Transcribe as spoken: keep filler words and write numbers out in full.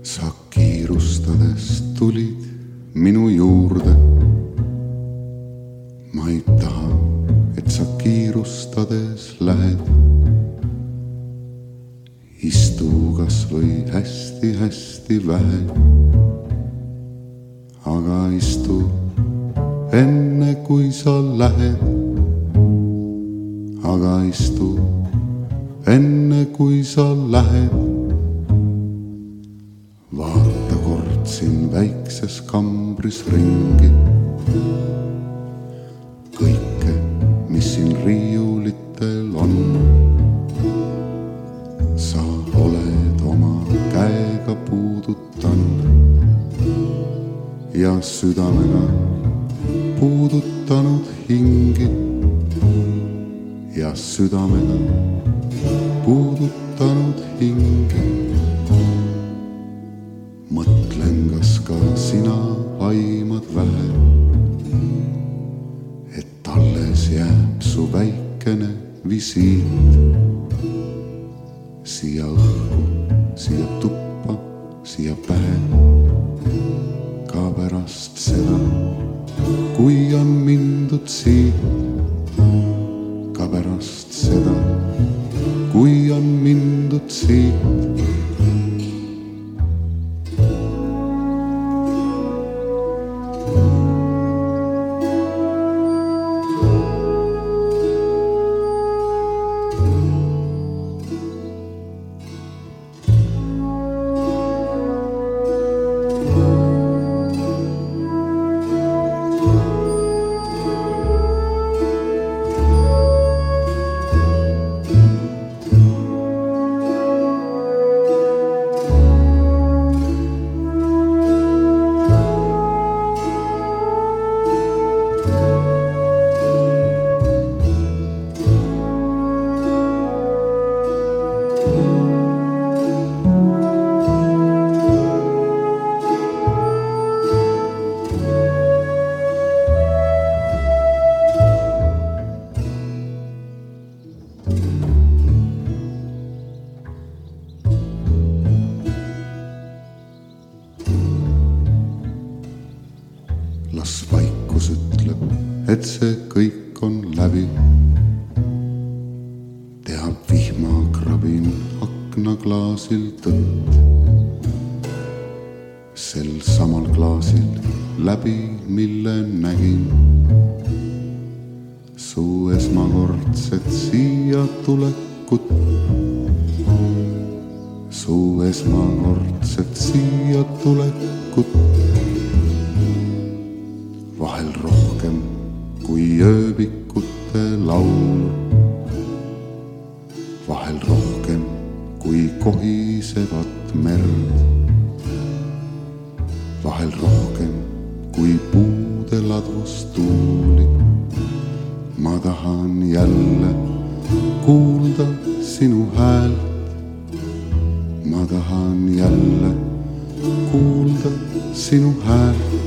sa kiirustades tulid minu juurde. Ma ei taha, et sa kiirustades lähed. Istu kas või hästi-hästi vähe, aga istu enne kui sa lähed. Aga istu enne kui sa lähed. Vaata kord siin väikses kambris ringi. Kõike, mis siin riiulitel on, sa oled oma käega puudutanud ja südamega puudutanud hingi ja südamega puudutanud hingi. Mõtlen, kas ka sina aimad vähe, et alles jääb su väikene visiit siia õhku, siia tuppa, siia pähe. Ka pärast seda, kui on mindud siit, ka pärast seda, kui on mindud siit. Las vaikus ütleb, et see kõik on läbi. Teab vihmakrabin aknaklaasil tõtt. Sel samal klaasil läbi, mille nägin su esmakordset siia tulekut. Su esmakordset siia tulekut. Vahel rohkem kui ööbikute laulu, vahel rohkem kui kohisevat merd, vahel rohkem kui puude ladvust tuuli. Ma tahan jälle kuulda sinu häält, ma tahan jälle kuulda sinu häält.